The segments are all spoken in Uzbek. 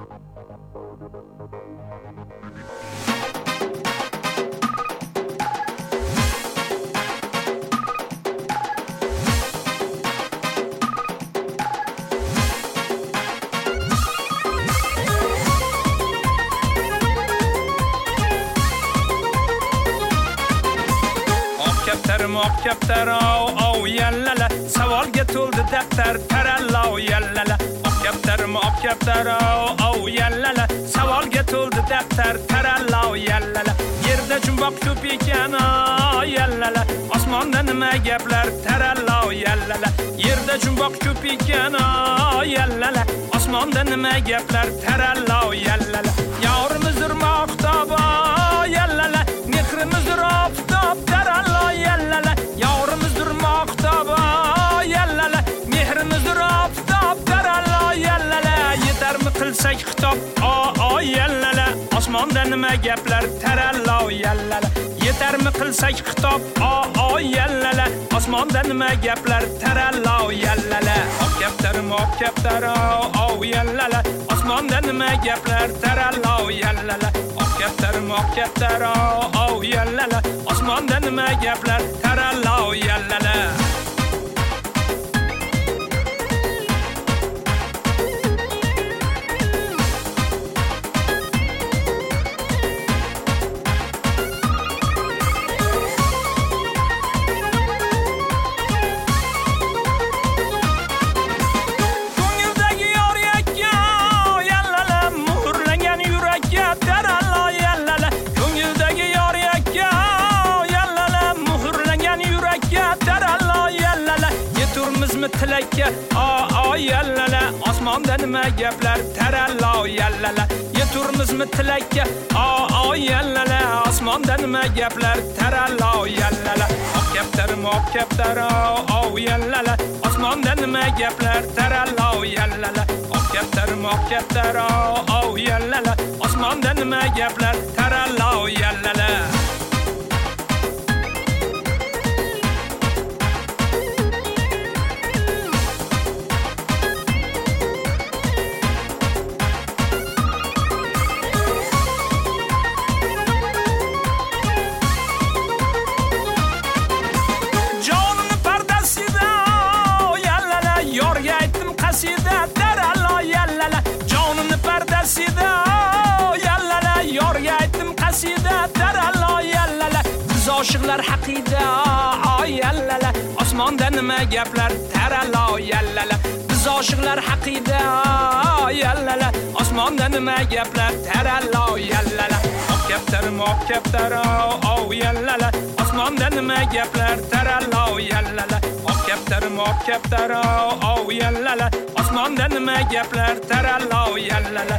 Kaptar o yallala savolga to'ldi daftar taralla o yallala kaptar o yallala savolga to'ldi daftar taralla o yallala yerda jumboq ko'p ekan o yallala osmonda nima gaplar taralla o yallala yerda jumboq ko'p ekan o yallala osmonda nima gaplar taralla o yallala yorimizdir maqtob o yallala mehrimizdir oftob taralla o yallala yorimizdir maqtob o yallala mehrimizdir oftob taralla o yallala yetarmi qilsak xitob o yallala osmonda nima gaplar taralla o yallala yetarmi qilsak xitob o yallala osmonda nima gaplar taralla o yallala kaptar o yallala osmonda nima gaplar taralla o yallala kaptar o yallala osmonda nima gaplar taralla o yallala tilakka o yallala osmonda nima gaplar taralla o yallala yeturmizmi tilakka o yallala osmonda nima gaplar taralla o yallala kaptar o yallala osmonda nima gaplar taralla o yallala kaptar o yallala osmonda nima gaplar taralla o yallala Oshiqlar haqida o yallala osmonda nima gaplar taralla o yallala biz oshiqlar haqida o yallala osmonda nima gaplar taralla o yallala kaptar o yallala osmonda nima gaplar taralla o yallala kaptar o yallala osmonda nima gaplar taralla o yallala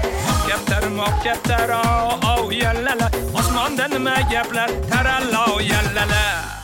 kaptar o yallala osmonda nima gaplar taralla o yallala